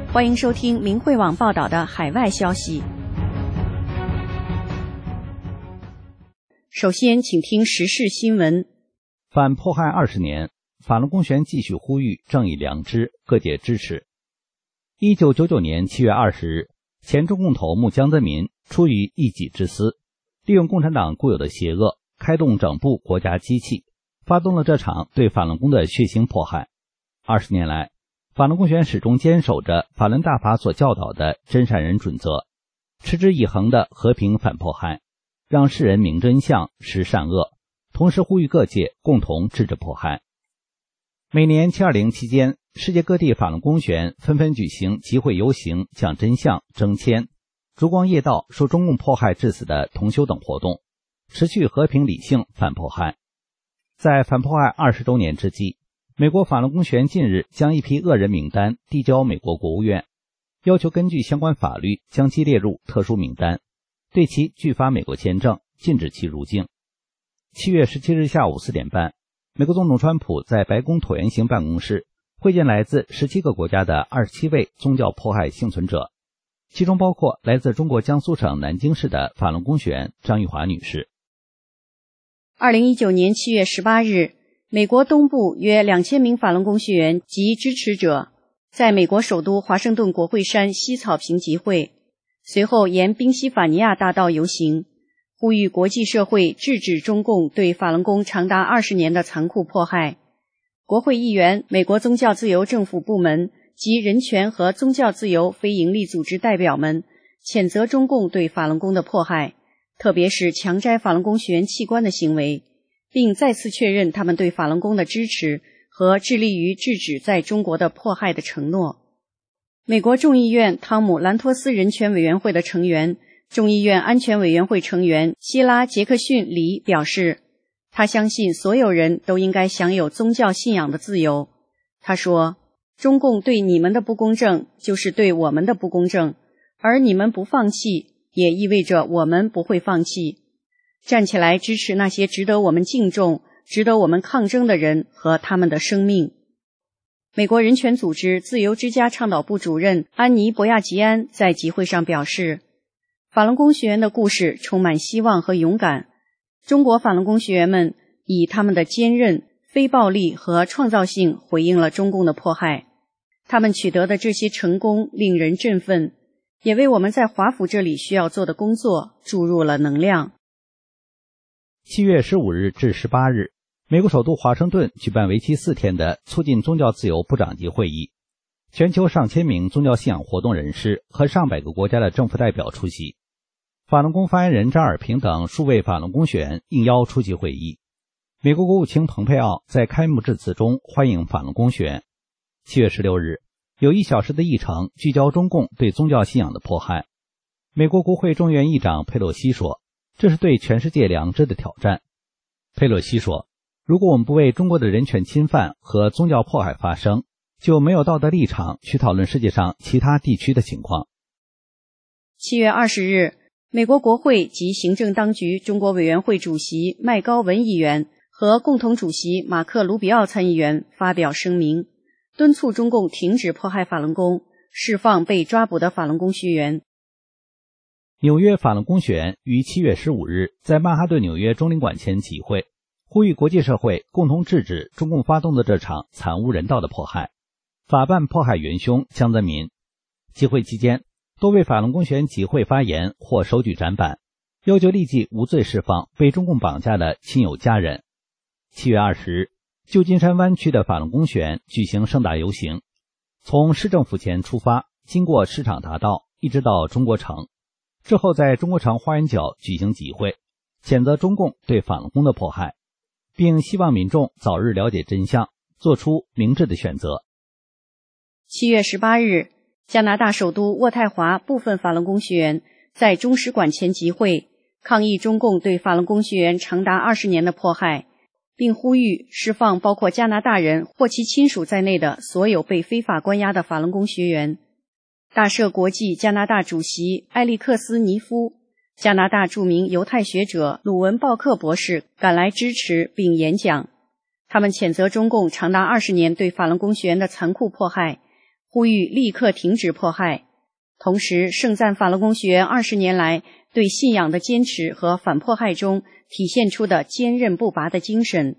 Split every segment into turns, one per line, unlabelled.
欢迎收听明慧网报道的海外消息。首先，请听时事新闻。
反迫害20年，法轮功学员继续呼吁正义良知，各界支持。1999年7月20日，前中共头目江泽民出于一己之私，利用共产党固有的邪恶，开动整部国家机器，发动了这场对法轮功的血腥迫害。20年来，法轮功学员始终坚守着法轮大法所教导的真善人准则，持之以恒的和平反迫害，让世人明真相，识善恶，同时呼吁各界共同制止迫害。每年720期间，世界各地法轮功学员纷纷举行集会游行、讲真相、征签、烛光夜道、受中共迫害致死的同修等活动，持续和平理性反迫害。在反迫害20周年之际，美国法轮功学员近日将一批恶人名单递交美国国务院，要求根据相关法律将其列入特殊名单，对其拒发美国签证，禁止其入境。7月17日下午4点半，美国总统川普在白宫椭圆形办公室会见来自17个国家的27位宗教迫害幸存者，其中包括来自中国江苏省南京市的法轮功学员张玉华女士。
2019年7月18日，美国东部约2000名法轮功学员及支持者在美国首都华盛顿国会山西草坪集会，随后沿宾夕法尼亚大道游行，呼吁国际社会制止中共对法轮功长达20年的残酷迫害。国会议员、美国宗教自由政府部门及人权和宗教自由非营利组织代表们谴责中共对法轮功的迫害，特别是强摘法轮功学员器官的行为，并再次确认他们对法轮功的支持和致力于制止在中国的迫害的承诺。美国众议院汤姆·兰托斯人权委员会的成员、众议院安全委员会成员希拉·杰克逊·里表示，他相信所有人都应该享有宗教信仰的自由。他说，中共对你们的不公正就是对我们的不公正，而你们不放弃也意味着我们不会放弃。站起来支持那些值得我们敬重、值得我们抗争的人和他们的生命。美国人权组织自由之家倡导部主任安妮·博亚吉安在集会上表示，法轮功学员的故事充满希望和勇敢。中国法轮功学员们以他们的坚韧、非暴力和创造性回应了中共的迫害。他们取得的这些成功令人振奋，也为我们在华府这里需要做的工作注入了能量。
7月15日至18日，美国首都华盛顿举办为期4天的促进宗教自由部长级会议，全球上千名宗教信仰活动人士和上百个国家的政府代表出席。法轮功发言人张尔平等数位法轮功学员应邀出席会议。美国国务卿蓬佩奥在开幕致辞中欢迎法轮功学员。7月16日，有1小时的议程聚焦中共对宗教信仰的迫害。美国国会众议院议长佩洛西说，这是对全世界良知的挑战。佩洛西说，如果我们不为中国的人权侵犯和宗教迫害发声，就没有道德立场去讨论世界上其他地区的情况。
7月20日，美国国会及行政当局中国委员会主席麦高文议员和共同主席马克·卢比奥参议员发表声明，敦促中共停止迫害法轮功，释放被抓捕的法轮功学员。
纽约法轮功学员于7月15日在曼哈顿纽约中领馆前集会，呼吁国际社会共同制止中共发动的这场惨无人道的迫害，法办迫害元凶江泽民。集会期间，多位法轮功学员集会发言或手举展板，要求立即无罪释放被中共绑架的亲友家人。7月20日，旧金山湾区的法轮功学员举行盛大游行，从市政府前出发，经过市场大道，一直到中国城，之后在中国城花园角举行集会，谴责中共对法轮功的迫害，并希望民众早日了解真相，做出明智的选择。
7月18日，加拿大首都渥太华部分法轮功学员在中使馆前集会，抗议中共对法轮功学员长达20年的迫害，并呼吁释放包括加拿大人或其亲属在内的所有被非法关押的法轮功学员。大赦国际加拿大主席埃利克斯·尼夫、加拿大著名犹太学者鲁文·鲍克博士赶来支持并演讲。他们谴责中共长达20年对法轮功学员的残酷迫害， 呼吁立刻停止迫害，同时盛赞法轮功学员20年来对信仰的坚持和反迫害中体现出的坚韧不拔的精神。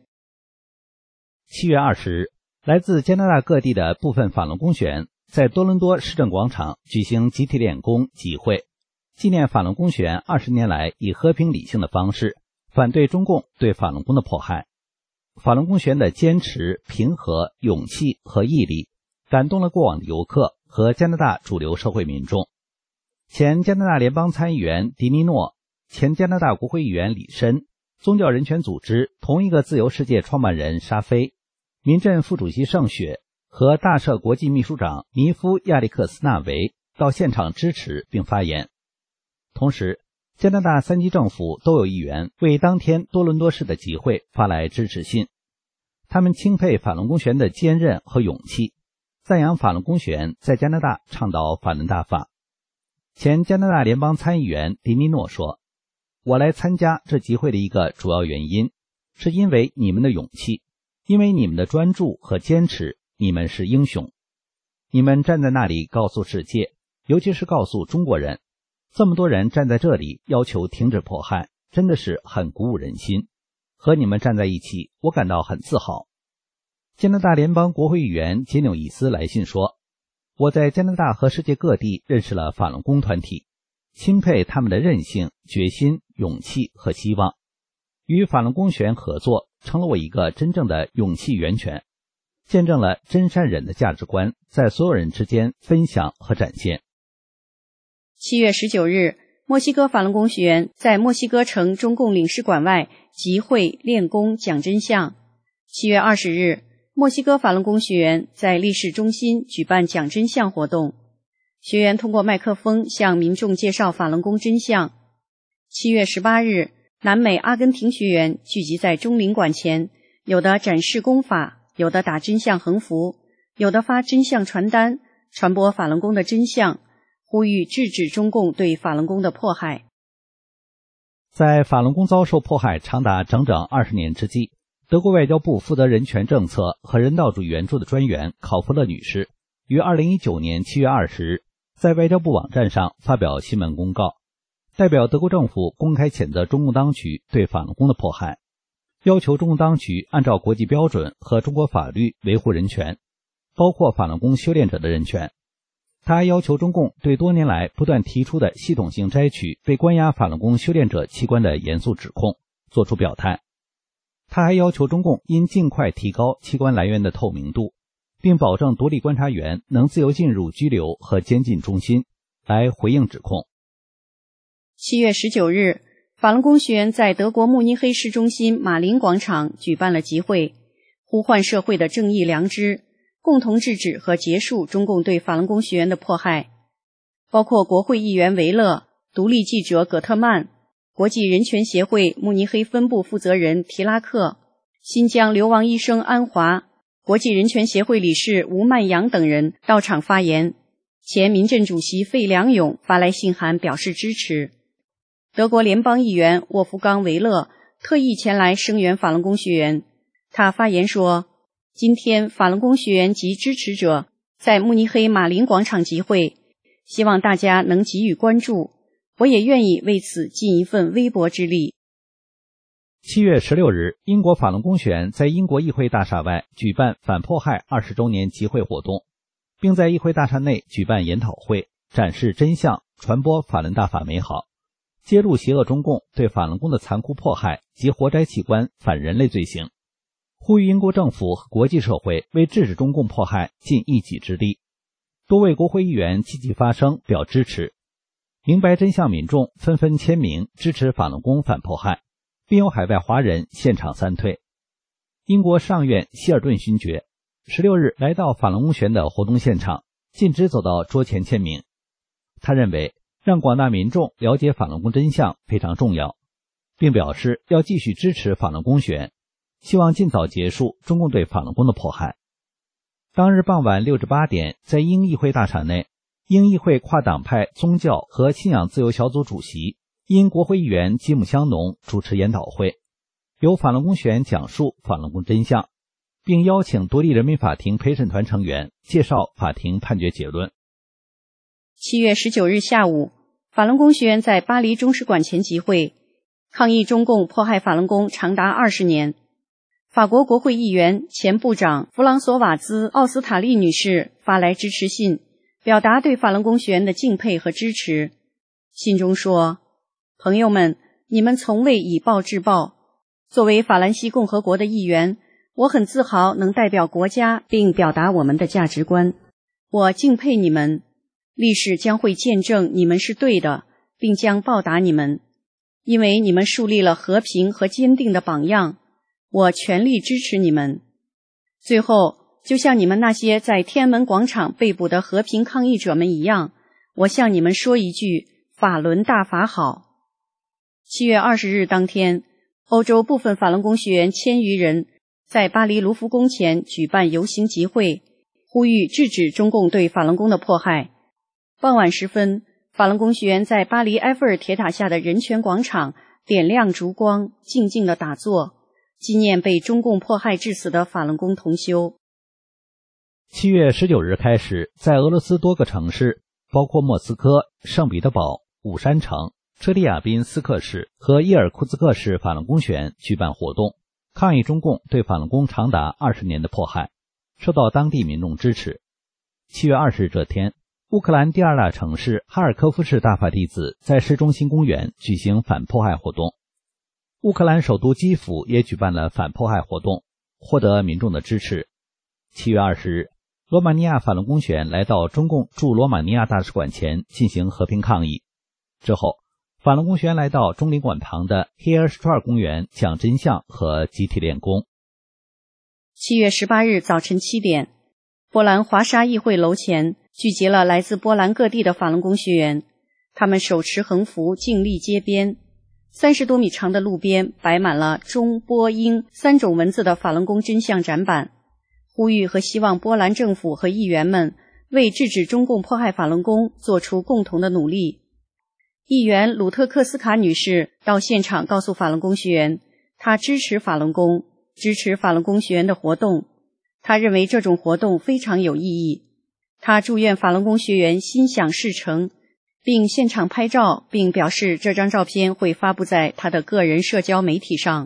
7月20日，来自加拿大各地的部分法轮功学员在多伦多市政广场举行集体练功集会，纪念法轮功学员20年来以和平理性的方式反对中共对法轮功的迫害。法轮功学员的坚持、平和、勇气和毅力感动了过往的游客和加拿大主流社会民众。前加拿大联邦参议员迪尼诺、前加拿大国会议员李申、宗教人权组织同一个自由世界创办人沙菲、民阵副主席盛雪和大社国际秘书长尼夫亚历克斯纳维到现场支持并发言。同时，加拿大3级政府都有议员为当天多伦多市的集会发来支持信，他们钦佩法轮功学员的坚韧和勇气，赞扬法轮功学员在加拿大倡导法轮大法。前加拿大联邦参议员迪尼诺说，我来参加这集会的一个主要原因，是因为你们的勇气，因为你们的专注和坚持，你们是英雄。你们站在那里告诉世界，尤其是告诉中国人，这么多人站在这里要求停止迫害，真的是很鼓舞人心。和你们站在一起，我感到很自豪。加拿大联邦国会议员杰纽伊斯来信说，我在加拿大和世界各地认识了法轮功团体，钦佩他们的韧性、决心、勇气和希望。与法轮功学员合作，成了我一个真正的勇气源泉，见证了真善忍的价值观在所有人之间分享和展现。
7月19日，墨西哥法轮功学员在墨西哥城中共领事馆外集会练功讲真相。7月20日，墨西哥法轮功学员在历史中心举办讲真相活动，学员通过麦克风向民众介绍法轮功真相。7月18日，南美阿根廷学员聚集在中领馆前，有的展示功法，有的打真相横幅，有的发真相传单，传播法轮功的真相，呼吁制止中共对法轮功的迫害。
在法轮功遭受迫害长达整整20年之际，德国外交部负责人权政策和人道主义援助的专员考夫勒女士于2019年7月20日在外交部网站上发表新闻公告，代表德国政府公开谴责中共当局对法轮功的迫害，要求中共当局按照国际标准和中国法律维护人权，包括法轮功修炼者的人权。他还要求中共对多年来不断提出的系统性摘取被关押法轮功修炼者器官的严肃指控作出表态。他还要求中共应尽快提高器官来源的透明度，并保证独立观察员能自由进入拘留和监禁中心，来回应指控。
7月19日，法轮功学员在德国慕尼黑市中心马林广场举办了集会，呼唤社会的正义良知，共同制止和结束中共对法轮功学员的迫害。包括国会议员维勒、独立记者葛特曼、国际人权协会慕尼黑分部负责人提拉克、新疆流亡医生安华、国际人权协会理事吴曼阳等人到场发言。前民阵主席费良勇发来信函表示支持。德国联邦议员沃夫冈·维勒特意前来声援法轮功学员。他发言说，今天法轮功学员及支持者在慕尼黑马林广场集会，希望大家能给予关注，我也愿意为此尽一份微薄之力。
7月16日，英国法轮功学员在英国议会大厦外举办反迫害20周年集会活动，并在议会大厦内举办研讨会，展示真相，传播法轮大法美好，揭露邪恶中共对法轮功的残酷迫害及活摘器官反人类罪行，呼吁英国政府和国际社会为制止中共迫害尽一己之力。多位国会议员积极发声表支持，明白真相民众纷纷签名支持法轮功反迫害，并有海外华人现场散退。英国上院希尔顿勋爵16日来到法轮功学员的活动现场，径直走到桌前签名。他认为让广大民众了解法轮功真相非常重要，并表示要继续支持法轮功学员，希望尽早结束中共对法轮功的迫害。当日傍晚6至8点，在英议会大厦内，英议会跨党派宗教和信仰自由小组主席英国会议员吉姆香农主持研讨会，由法轮功学员讲述法轮功真相， 并邀请独立人民法庭陪审团成员介绍法庭判决结论。
7月19日下午，法轮功学员在巴黎中使馆前集会，抗议中共迫害法轮功长达20年。法国国会议员、前部长弗朗索瓦兹·奥斯塔利女士发来支持信，表达对法轮功学员的敬佩和支持。信中说：“朋友们，你们从未以暴制暴。作为法兰西共和国的一员，我很自豪能代表国家并表达我们的价值观。我敬佩你们，历史将会见证你们是对的，并将报答你们，因为你们树立了和平和坚定的榜样。我全力支持你们。最后，就像你们那些在天安门广场被捕的和平抗议者们一样，我向你们说一句：法轮大法好。”7月20日当天，欧洲部分法轮功学员1000余人在巴黎卢浮宫前举办游行集会，呼吁制止中共对法轮功的迫害。傍晚时分，法轮功学员在巴黎埃菲尔铁塔下的人权广场点亮烛光，静静地打坐，纪念被中共迫害致死的法轮功同修。
7月19日开始，在俄罗斯多个城市，包括莫斯科、圣彼得堡、武山城、车里亚宾斯克市和伊尔库茨克市法轮功学员举办活动，抗议中共对法轮功长达20年的迫害，受到当地民众支持。7月20日这天，乌克兰第2大城市哈尔科夫市大法弟子在市中心公园举行反迫害活动。乌克兰首都基辅也举办了反迫害活动，获得民众的支持。7月20日，罗马尼亚法轮功学员来到中共驻罗马尼亚大使馆前进行和平抗议。之后，法轮功学员来到中领馆旁的 Heerstraat 公园讲真相和集体练功。
7月18日早晨7点，波兰华沙议会楼前聚集了来自波兰各地的法轮功学员，他们手持横幅，静立街边。30多米长的路边摆满了中、波、英3种文字的法轮功真相展板，呼吁和希望波兰政府和议员们为制止中共迫害法轮功做出共同的努力。议员鲁特克斯卡女士到现场告诉法轮功学员，她支持法轮功，支持法轮功学员的活动。她认为这种活动非常有意义。她祝愿法轮功学员心想事成，并现场拍照，并表示这张照片会发布在他的个人社交媒体上。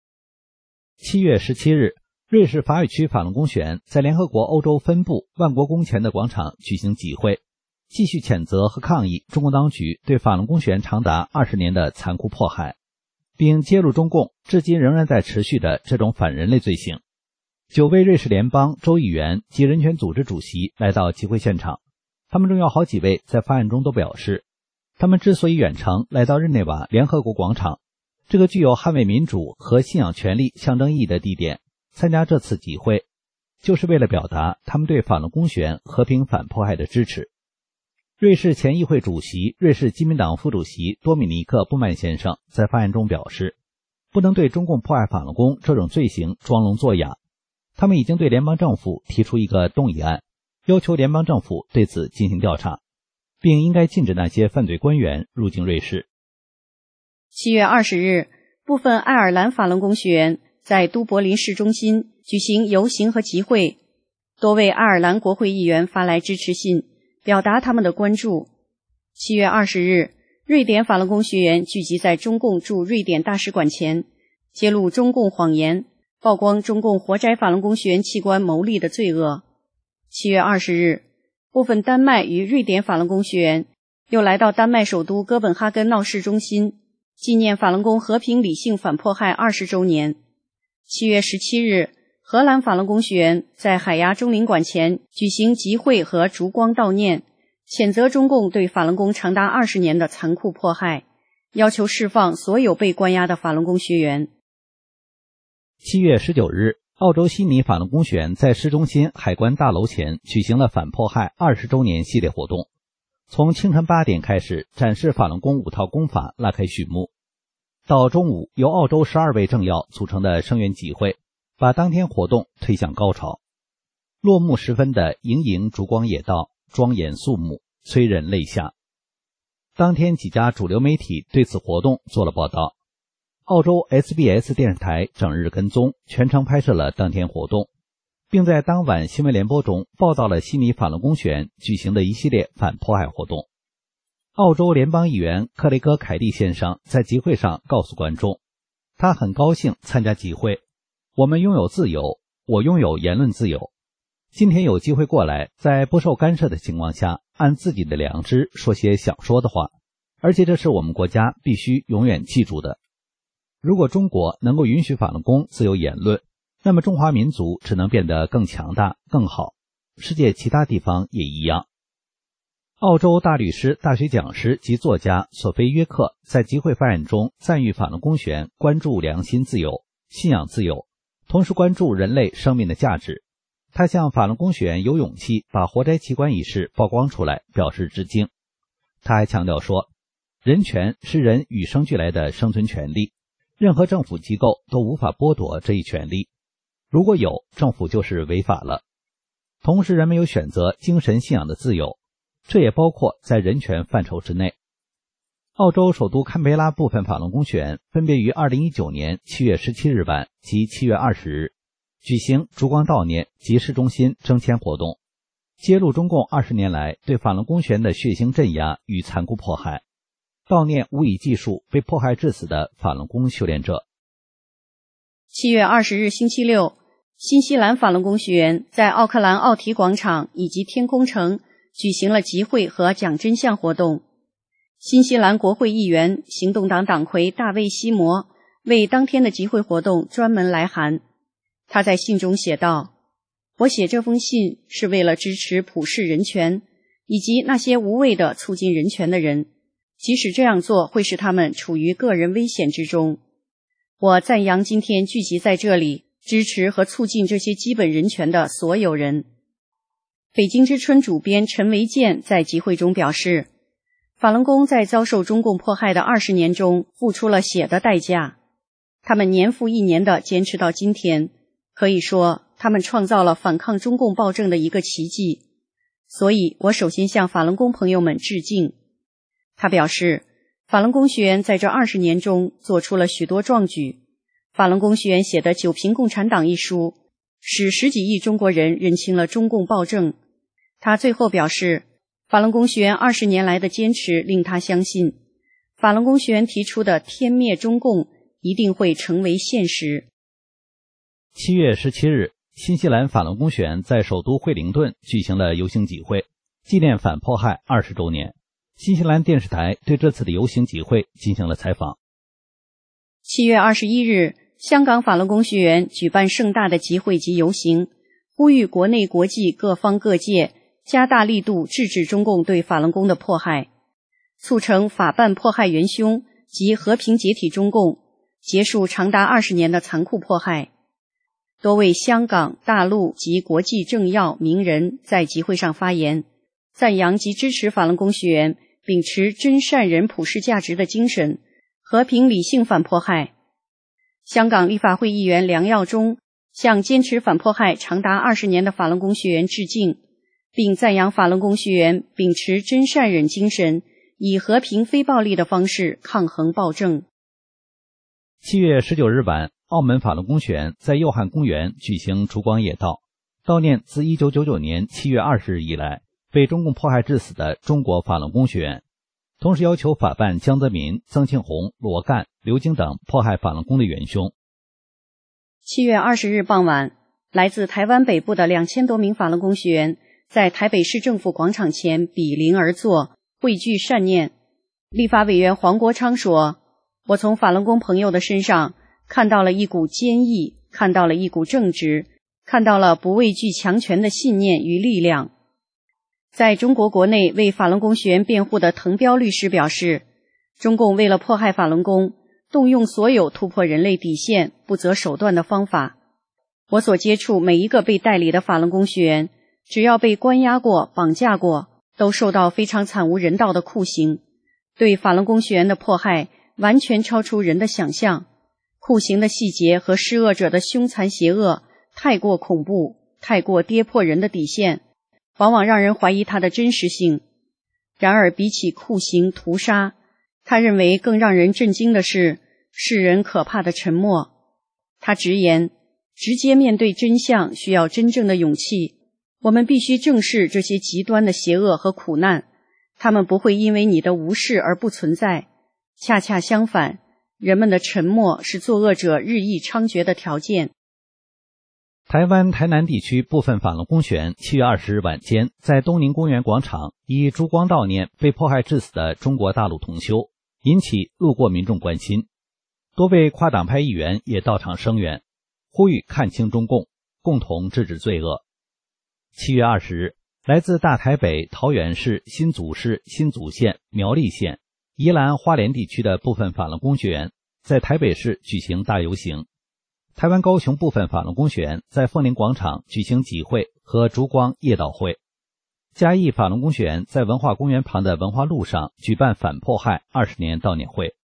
7月17日，瑞士法语区法轮功学员在联合国欧洲分部万国宫前的广场举行集会，继续谴责和抗议中共当局对法轮功学员长达20年的残酷迫害，并揭露中共至今仍然在持续的这种反人类罪行。9位瑞士联邦州议员及人权组织主席来到集会现场，他们中有好几位在发言中都表示，他们之所以远程来到日内瓦联合国广场，这个具有捍卫民主和信仰权利象征意义的地点，参加这次集会，就是为了表达他们对法轮功学员和平反迫害的支持。瑞士前议会主席、瑞士基民党副主席多米尼克·布曼先生在发言中表示，不能对中共迫害法轮功这种罪行装聋作哑。他们已经对联邦政府提出一个动议案，要求联邦政府对此进行调查，并应该禁止那些犯罪官员入境瑞士。
7月20日，部分爱尔兰法轮功学员在都柏林市中心举行游行和集会，多位爱尔兰国会议员发来支持信，表达他们的关注。7月20日，瑞典法轮功学员聚集在中共驻瑞典大使馆前，揭露中共谎言，曝光中共活摘法轮功学员器官牟利的罪恶。7月20日，部分丹麦与瑞典法轮功学员又来到丹麦首都哥本哈根闹市中心，纪念法轮功和平理性反迫害20周年。7月17日，荷兰法轮功学员在海牙中领馆前举行集会和烛光悼念，谴责中共对法轮功长达20年的残酷迫害，要求释放所有被关押的法轮功学员。
7月19日，澳洲悉尼法轮功学员在市中心海关大楼前举行了反迫害20周年系列活动，从清晨8点开始展示法轮功5套功法拉开序幕，到中午由澳洲12位政要组成的声援集会把当天活动推向高潮。落幕时分的盈盈烛光野道庄严肃穆，催人泪下。当天几家主流媒体对此活动做了报道，澳洲 SBS 电视台整日跟踪，全程拍摄了当天活动， 并在当晚新闻联播中报道了悉尼法轮功学院举行的一系列反迫害活动。澳洲联邦议员克雷格·凯蒂先生在集会上告诉观众，他很高兴参加集会，我们拥有自由，我拥有言论自由。今天有机会过来，在不受干涉的情况下，按自己的良知说些想说的话，而且这是我们国家必须永远记住的。如果中国能够允许法轮功自由言论，那么中华民族只能变得更强大、更好，世界其他地方也一样。澳洲大律师、大学讲师及作家索菲·约克在集会发言中赞誉法轮功学院关注良心自由、信仰自由，同时关注人类生命的价值。他向法轮功学院有勇气把活摘器官一事曝光出来表示致敬。他还强调说，人权是人与生俱来的生存权利，任何政府机构都无法剥夺这一权利，如果有，政府就是违法了。同时，人们有选择精神信仰的自由，这也包括在人权范畴之内。澳洲首都堪培拉部分法轮功学员分别于2019年7月17日晚及7月20日举行烛光悼念及市中心征签活动，揭露中共20年来对法轮功学员的血腥镇压与残酷迫害，悼念无以计数被迫害致死的法轮功修炼者。
7月20日星期六，新西兰法轮功学员在奥克兰奥体广场以及天空城举行了集会和讲真相活动。新西兰国会议员、行动党党魁大卫·西摩为当天的集会活动专门来函。他在信中写道，我写这封信是为了支持普世人权，以及那些无谓的促进人权的人，即使这样做会使他们处于个人危险之中。我赞扬今天聚集在这里支持和促进这些基本人权的所有人。北京之春主编陈维健在集会中表示，法轮功在遭受中共迫害的20年中付出了血的代价，他们年复一年地坚持到今天，可以说他们创造了反抗中共暴政的一个奇迹。所以我首先向法轮功朋友们致敬。他表示，法轮功学员在这20年中做出了许多壮举。法轮功学员写的《九评共产党》一书，使10几亿中国人认清了中共暴政。他最后表示，法轮功学员20年来的坚持令他相信，法轮功学员提出的天灭中共一定会成为现实。
7月17日，新西兰法轮功学员在首都惠灵顿举行了游行集会，纪念反迫害20周年。新西兰电视台对这次的游行集会进行了采访。
7月21日，香港法轮功学员举办盛大的集会及游行，呼吁国内国际各方各界加大力度制止中共对法轮功的迫害，促成法办迫害元凶及和平解体中共，结束长达20年的残酷迫害。多位香港、大陆及国际政要名人在集会上发言，赞扬及支持法轮功学员秉持真善人普世价值的精神，和平理性反迫害。香港立法会议员梁耀忠向坚持反迫害长达20年的法轮功学员致敬，并赞扬法轮功学员秉持真善忍精神，以和平非暴力的方式抗衡暴政。
7月19日晚，澳门法轮功学员在佑汉公园举行烛光夜悼，悼念自1999年7月20日以来被中共迫害致死的中国法轮功学员，同时要求法办江泽民、曾庆红、罗干、刘晶等迫害法轮功的元凶。
7月20日傍晚，来自台湾北部的2000多名法轮功学员在台北市政府广场前比邻而坐，汇聚善念。立法委员黄国昌说，我从法轮功朋友的身上看到了一股坚毅，看到了一股正直，看到了不畏惧强权的信念与力量。在中国国内为法轮功学员辩护的滕彪律师表示，中共为了迫害法轮功，动用所有突破人类底线、不择手段的方法。我所接触每一个被代理的法轮功学员，只要被关押过、绑架过，都受到非常惨无人道的酷刑。对法轮功学员的迫害完全超出人的想象，酷刑的细节和施恶者的凶残邪恶太过恐怖，太过跌破人的底线，往往让人怀疑它的真实性。然而比起酷刑屠杀，他认为更让人震惊的是世人可怕的沉默。他直言， 直接面对真相需要真正的勇气。我们必须正视这些极端的邪恶和苦难，他们不会因为你的无视而不存在。恰恰相反，人们的沉默是作恶者日益猖獗的条件。
台湾台南地区部分法轮功学员7月20日晚间在东宁公园广场以烛光悼念被迫害致死的中国大陆同修，引起路过民众关心。多位跨党派议员也到场声援，呼吁看清中共，共同制止罪恶。7月20日，来自大台北、桃园市、新竹市、新竹县、苗栗县、宜兰花莲地区的部分法轮功学员在台北市举行大游行。台湾高雄部分法轮功学员在凤林广场举行集会和烛光夜祷会。嘉义法轮功学员在文化公园旁的文化路上举办反迫害20年悼念会。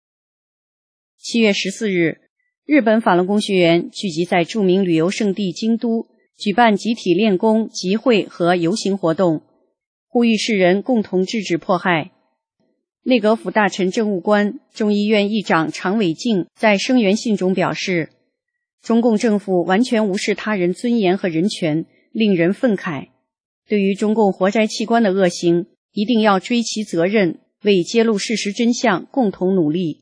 7月14日，日本法轮功学员聚集在著名旅游胜地京都，举办集体练功集会和游行活动，呼吁世人共同制止迫害。内阁府大臣政务官、众议院议长常伟敬在声援信中表示，中共政府完全无视他人尊严和人权，令人愤慨。对于中共活摘器官的恶行，一定要追其责任，为揭露事实真相共同努力。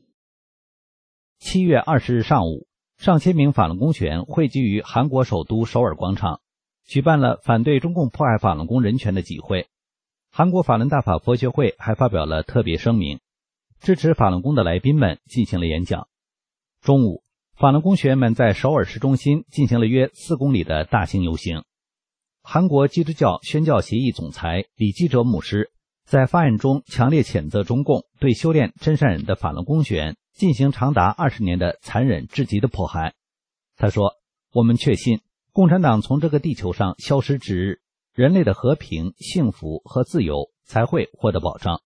7月20日上午，上千名法轮功学员汇聚于韩国首都首尔广场，举办了反对中共迫害法轮功人权的集会。韩国法轮大法佛学会还发表了特别声明，支持法轮功的来宾们进行了演讲。中午，法轮功学员们在首尔市中心进行了约4公里的大型游行。韩国基督教宣教协议总裁李基哲牧师在发言中强烈谴责中共对修炼真善忍的法轮功学员进行长达20年的残忍至极的迫害。他说，我们确信共产党从这个地球上消失之日，人类的和平、幸福和自由才会获得保障。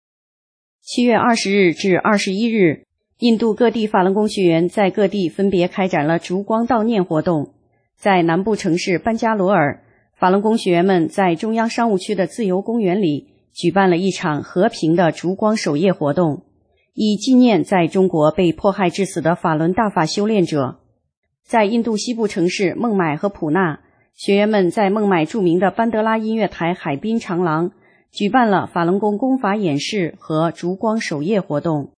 7月20日至21日，印度各地法轮功学员在各地分别开展了烛光悼念活动。在南部城市班加罗尔，法轮功学员们在中央商务区的自由公园里举办了一场和平的烛光守夜活动，以纪念在中国被迫害致死的法轮大法修炼者。在印度西部城市孟买和普纳，学员们在孟买著名的班德拉音乐台海滨长廊举办了法轮功功法演示和烛光守夜活动。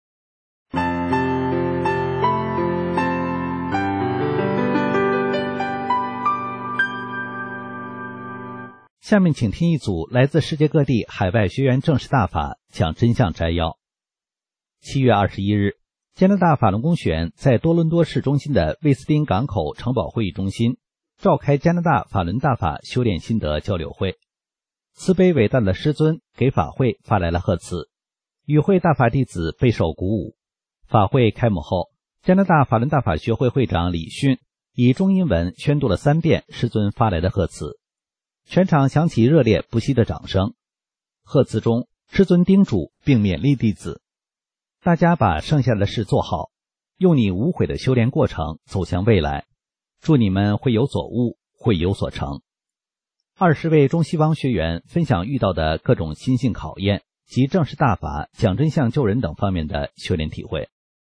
下面请听一组来自世界各地海外学员正式大法讲真相摘要。7月21日，加拿大法轮功学员在多伦多市中心的威斯宾港口城堡会议中心召开加拿大法轮大法修炼心得交流会。慈悲伟大的师尊给法会发来了贺词，与会大法弟子备受鼓舞。法会开幕后，加拿大法轮大法学会会长李迅以中英文宣读了3遍师尊发来的贺词，全场响起热烈不息的掌声。贺词中，师尊叮嘱并勉励弟子，大家把剩下的事做好，用你无悔的修炼过程走向未来，祝你们会有所悟，会有所成。20位中西方学员分享遇到的各种心性考验及正式大法、讲真相救人等方面的修炼体会。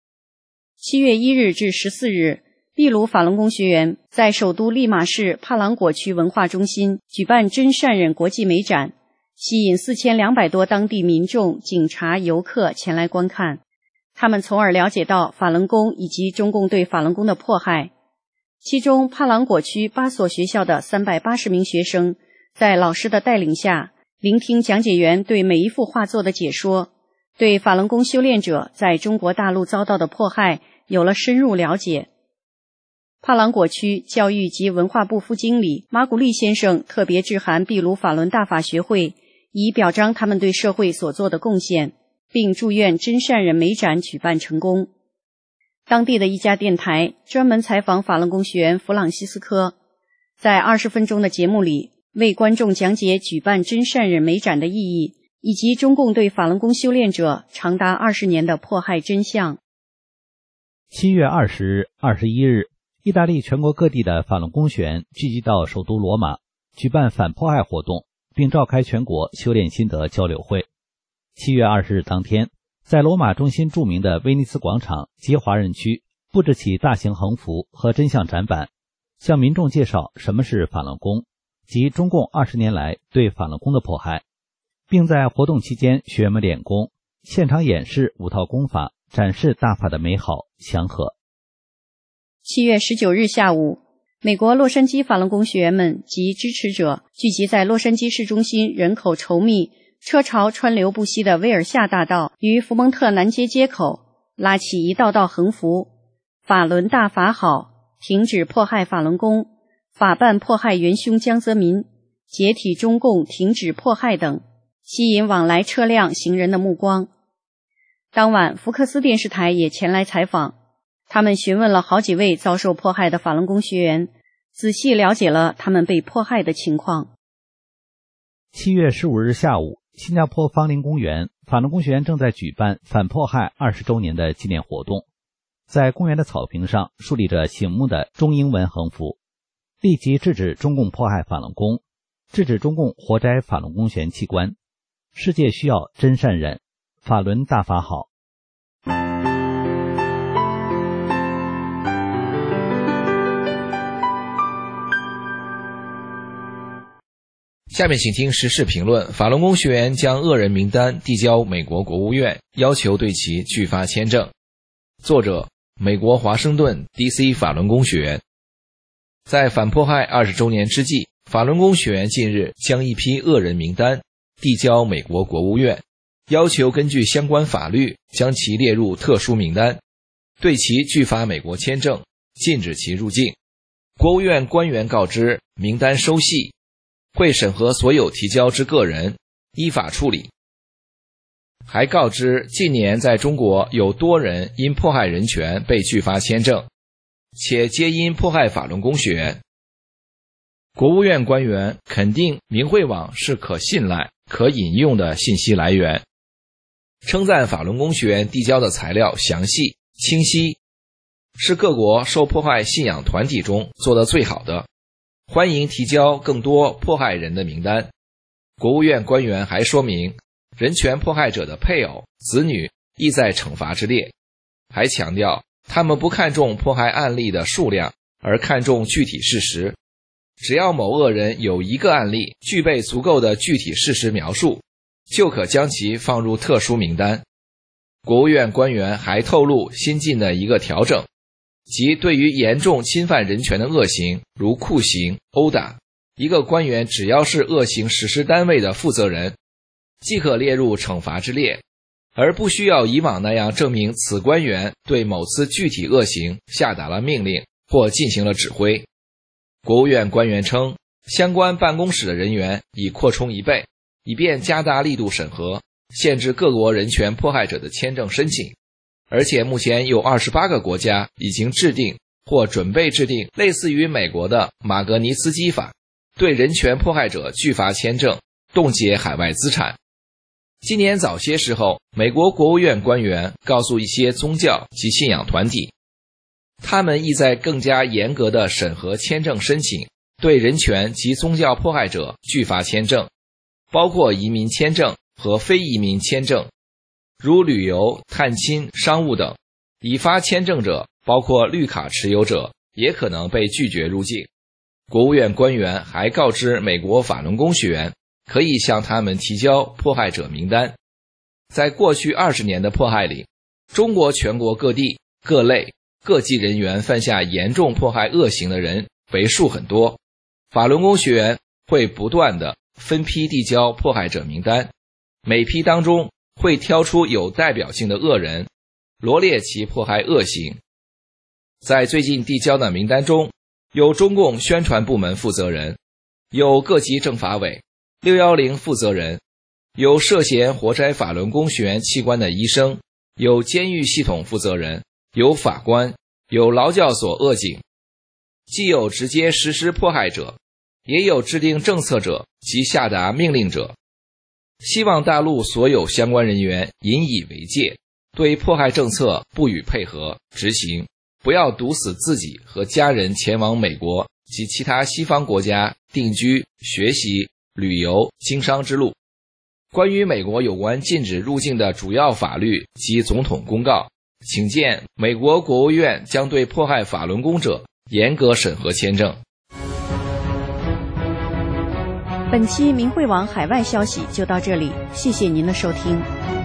7月1日至14日，秘鲁法轮功学员在首都利马市帕朗果区文化中心举办真善忍国际美展，吸引4200多当地民众、警察、游客前来观看。他们从而了解到法轮功以及中共对法轮功的迫害。其中，帕朗果区8所学校的380名学生在老师的带领下，聆听讲解员对每一幅画作的解说，对法轮功修炼者在中国大陆遭到的迫害有了深入了解。帕朗果区教育及文化部副经理马古利先生特别致函秘鲁法轮大法学会，以表彰他们对社会所做的贡献，并祝愿真善忍美展举办成功。当地的一家电台专门采访法轮功学员弗朗西斯科，在20分钟的节目里为观众讲解举办真善忍美展的意义，以及中共对法轮功修炼者长达20年的迫害真相。
7月20日、21日，意大利全国各地的法轮功学员聚集到首都罗马，举办反迫害活动，并召开全国修炼心得交流会。7月20日当天，在罗马中心著名的威尼斯广场及华人区布置起大型横幅和真相展板， 向民众介绍什么是法轮功及中共20年来对法轮功的迫害，并在活动期间学员们练功，现场演示5套功法，展示大法的美好祥和。
7月19日下午，美国洛杉矶法轮功学员们及支持者聚集在洛杉矶市中心人口稠密、车潮川流不息的威尔夏大道与福蒙特南街街口，拉起一道道横幅：法轮大法好，停止迫害法轮功，法办迫害元凶江泽民，解体中共，停止迫害等，吸引往来车辆行人的目光。当晚，福克斯电视台也前来采访，他们询问了好几位遭受迫害的法轮功学员，仔细了解了他们被迫害的情况。
7月15日下午，新加坡芳林公园法轮功学员正在举办反迫害20周年的纪念活动，在公园的草坪上竖立着醒目的中英文横幅，立即制止中共迫害法轮功，制止中共活摘法轮功学员器官，世界需要真善忍，法轮大法好。
下面请听时事评论。法轮功学员将恶人名单递交美国国务院，要求对其拒发签证。作者：美国华盛顿 DC 法轮功学员。在反迫害20周年之际，法轮功学员近日将一批恶人名单递交美国国务院，要求根据相关法律将其列入特殊名单，对其拒发美国签证，禁止其入境。国务院官员告知，名单收细，会审核所有提交之个人，依法处理。还告知，近年在中国有多人因迫害人权被拒发签证，且皆因迫害法轮功学员。国务院官员肯定明慧网是可信赖、可引用的信息来源，称赞法轮功学员递交的材料详细、清晰，是各国受迫害信仰团体中做得最好的。欢迎提交更多迫害人的名单。国务院官员还说明，人权迫害者的配偶、子女亦在惩罚之列，还强调他们不看重迫害案例的数量，而看重具体事实。只要某恶人有一个案例具备足够的具体事实描述，就可将其放入特殊名单。国务院官员还透露新近的一个调整，即对于严重侵犯人权的恶行，如酷刑、殴打，一个官员只要是恶行实施单位的负责人，即可列入惩罚之列，而不需要以往那样证明此官员对某次具体恶行下达了命令或进行了指挥。国务院官员称，相关办公室的人员已扩充1倍，以便加大力度审核，限制各国人权迫害者的签证申请。而且目前有28个国家已经制定或准备制定类似于美国的马格尼茨基法，对人权迫害者拒发签证，冻结海外资产。今年早些时候，美国国务院官员告诉一些宗教及信仰团体，他们意在更加严格地审核签证申请，对人权及宗教迫害者拒发签证，包括移民签证和非移民签证，如旅游、探亲、商务等。已发签证者，包括绿卡持有者，也可能被拒绝入境。国务院官员还告知美国法轮功学员，可以向他们提交迫害者名单。在过去20年的迫害里，中国全国各地、各类、各级人员犯下严重迫害恶行的人为数很多。法轮功学员会不断地分批递交迫害者名单，每批当中会挑出有代表性的恶人，罗列其迫害恶行。在最近递交的名单中，有中共宣传部门负责人，有各级政法委、610负责人，有涉嫌活摘法轮功学员器官的医生，有监狱系统负责人，有法官，有劳教所恶警，既有直接实施迫害者，也有制定政策者及下达命令者。希望大陆所有相关人员引以为戒，对迫害政策不予配合执行，不要堵死自己和家人前往美国及其他西方国家定居、学习、旅游、经商之路。关于美国有关禁止入境的主要法律及总统公告，请见美国国务院将对迫害法轮功者严格审核签证。
本期明慧网海外消息就到这里，谢谢您的收听。